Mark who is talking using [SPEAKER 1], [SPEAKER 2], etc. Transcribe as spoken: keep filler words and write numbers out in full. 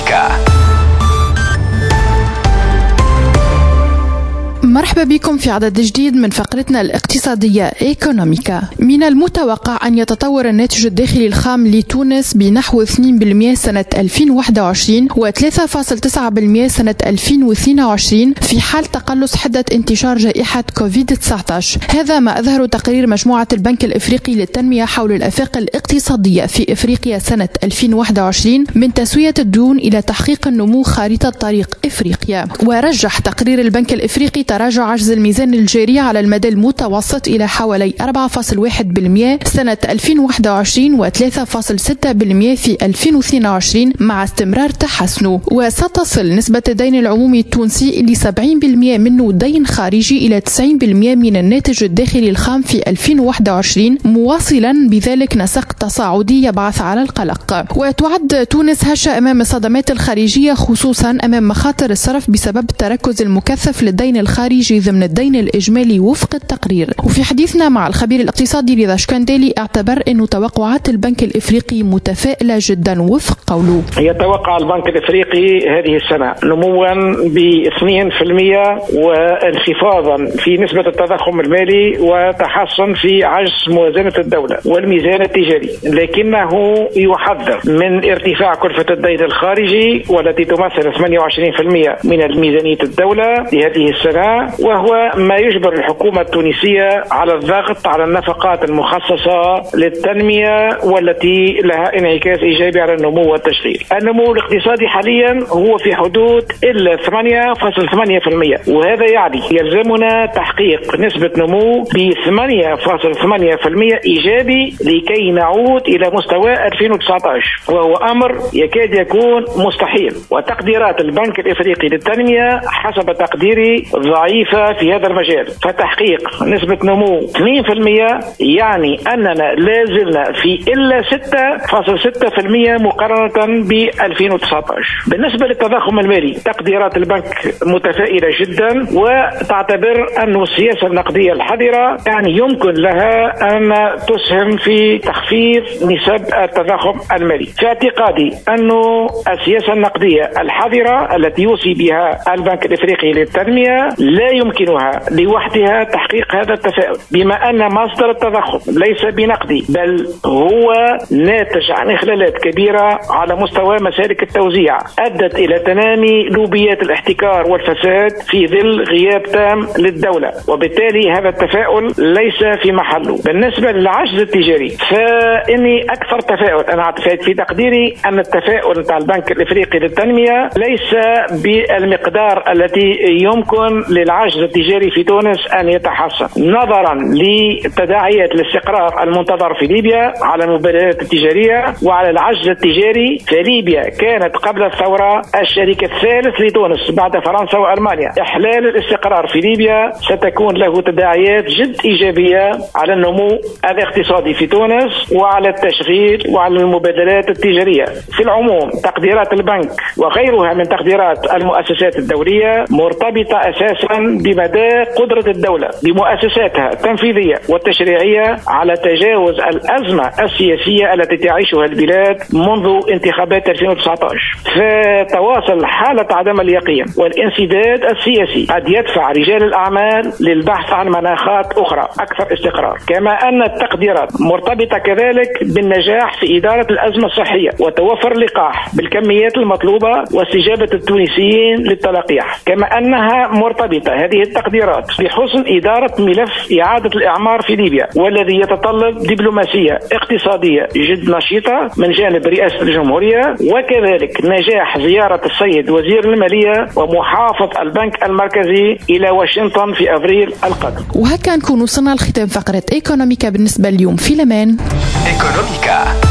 [SPEAKER 1] إيكونوميكا.
[SPEAKER 2] مرحبا بكم في عدد جديد من فقرتنا الاقتصادية إيكونوميكا. من المتوقع أن يتطور الناتج الداخلي الخام لتونس بنحو اثنين بالمئة سنة ألفين وواحد وعشرين و ثلاثة فاصلة تسعة بالمئة سنة ألفين واثنين وعشرين في حال تقلص حدة انتشار جائحة كوفيد تسعة عشر. هذا ما أظهر تقرير مجموعة البنك الإفريقي للتنمية حول الآفاق الاقتصادية في إفريقيا سنة ألفين وواحد وعشرين من تسوية الديون إلى تحقيق النمو خارطة طريق إفريقيا. ورجح تقرير البنك الإفريقي تراجع عجز الميزان الجاري على المدى المتوسط إلى حوالي أربعة فاصلة واحد بالمئة سنة ألفين وواحد وعشرين و ثلاثة فاصلة ستة بالمئة في ألفين واثنين وعشرين مع استمرار تحسنه. وستصل نسبة الدين العمومي التونسي ل سبعين بالمئة منه دين خارجي إلى تسعين بالمئة من الناتج الداخلي الخام في ألفين وواحد وعشرين، مواصلا بذلك نسق تصاعدي يبعث على القلق. وتعد تونس هشة أمام الصدمات الخارجية، خصوصا أمام مخاطر الصرف بسبب التركز المكثف للدين الخارجي ضمن الدين الإجمالي وفق التقرير. وفي حديثنا مع الخبير الاقتصادي رضا شكندالي اعتبر أن توقعات البنك الإفريقي متفائلة جدا وفق قوله.
[SPEAKER 3] يتوقع البنك الإفريقي هذه السنة نموا ب اثنين بالمئة وانخفاضا في نسبة التضخم المالي وتحسن في عجز موازنة الدولة والميزان التجاري، لكنه يحذر من ارتفاع كلفة الدين الخارجي والتي تمثل ثمانية وعشرين بالمئة من ميزانية الدولة لهذه السنة، وهو ما يجبر الحكومة التونسية على الضغط على النفقات المخصصة للتنمية والتي لها انعكاس إيجابي على النمو والتشغيل. النمو الاقتصادي حاليا هو في حدود إلا ثمانية فاصلة ثمانية بالمئة، وهذا يعني يلزمنا تحقيق نسبة نمو ب ثمانية فاصلة ثمانية بالمئة إيجابي لكي نعود إلى مستوى ألفين وتسعة عشر، وهو أمر يكاد يكون مستحيل. وتقديرات البنك الإفريقي للتنمية حسب تقديري ضعيفة في هذا المجال، فتحقيق نسبة نمو اثنين بالمئة يعني أننا لازلنا في إلا ستة فاصلة ستة بالمئة مقارنة ب ألفين وتسعة عشر. بالنسبة للتضخم المالي تقديرات البنك متفائلة جدا، وتعتبر أن السياسة النقدية الحذرة يعني يمكن لها أن تسهم في تخفيض نسب التضخم المالي. في اعتقادي أن السياسة النقدية الحذرة التي يوصي بها البنك الإفريقي للتنمية لا يمكنها لوحدها تحقيق هذا التفاؤل، بما أن مصدر التضخم ليس بنقدي بل هو ناتج عن إخلالات كبيرة على مستوى مسالك التوزيع أدت إلى تنامي لوبيات الاحتكار والفساد في ظل غياب تام للدولة، وبالتالي هذا التفاؤل ليس في محله. بالنسبة للعجز التجاري فإني أكثر تفاؤل، أنا في تقديري أن التفاؤل بتاع البنك الإفريقي للتنمية ليس بالمقدار التي يمكن للعجز التجاري في تونس أن يتحسن نظرا لتداعيات الاستقرار المنتظر في ليبيا على المبادلات التجارية وعلى العجز التجاري. فليبيا كانت قبل الثورة الشريك الثالث لتونس بعد فرنسا وألمانيا. إحلال الاستقرار في ليبيا ستكون له تداعيات جد إيجابية على النمو الاقتصادي في تونس وعلى التشغيل وعلى المبادلات التجارية. في العموم تقديرات البنك وغيرها من تقديرات المؤسسات الدولية مرتبطة أساسا بمدى قدرة الدولة بمؤسساتها التنفيذية والتشريعية على تجاوز الأزمة السياسية التي تعيشها البلاد منذ انتخابات ألفين وتسعة عشر. فتواصل حالة عدم اليقين والانسداد السياسي قد يدفع رجال الأعمال للبحث عن مناخات أخرى أكثر استقرار، كما أن التقديرات مرتبطة كذلك بالنجاح في إدارة الأزمة الصحية وتوفر اللقاح بالكميات المطلوبة واستجابة التونسيين للتلقيح، كما أنها مرتبطة هذه التقديرات بحسن إدارة ملف إعادة الإعمار في ليبيا والذي يتطلب دبلوماسية اقتصادية جد نشيطة من جانب رئاسة الجمهورية، وكذلك نجاح زيارة السيد وزير المالية ومحافظ البنك المركزي إلى واشنطن في أبريل القادم.
[SPEAKER 2] وهكذا نكون وصلنا لختام فقرة إيكونوميكا بالنسبة اليوم. في الأمان.
[SPEAKER 1] إيكونوميكا.